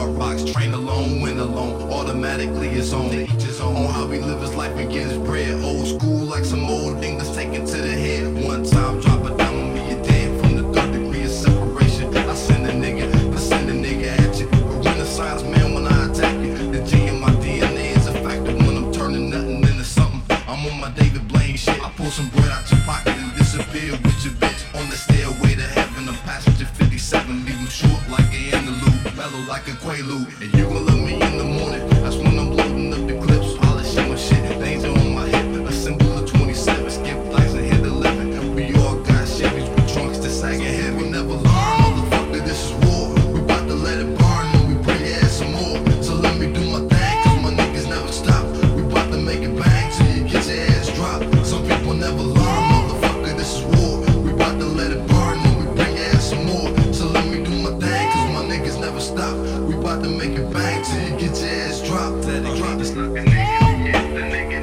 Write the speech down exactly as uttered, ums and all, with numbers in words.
hard rocks, train alone, win alone, automatically it's on. Each his own. On how we live his life and get his bread. Old school like some old thing that's taken to the head. One time drop it down on me, you're dead. From the third degree of separation, I send a nigga, I send a nigga at you. A renaissance man when I attack you. The G in my D N A is a factor when I'm turning nothing into something. I'm on my David Blaine shit. I pull some bread out your pocket and disappear with your bitch. On the stairway to heaven, I'm passenger fifty-seven. Leave him short like an interlude, mellow like a quaalude. And you gon' love me in the morning, that's when I'm loading up the clips. Polishing my shit, danger on my hip. A symbol of twenty-seven, skip lights and hit eleven. We all got Chevys with trunks that sagging heavy. Never learn, motherfucker, this is war. We bout to let it burn and we bring your ass some more. So let me do my thing, cause my niggas never stop. We bout to make it bang till you get your ass dropped. Some people never learn, motherfucker, this is war. We bout to let it burn and we bring your ass some more. So let me do my thing, cause my niggas never stop. We bout to make it bang till you get your ass dropped. Let it drop. It's not the nigga, yeah, the nigga.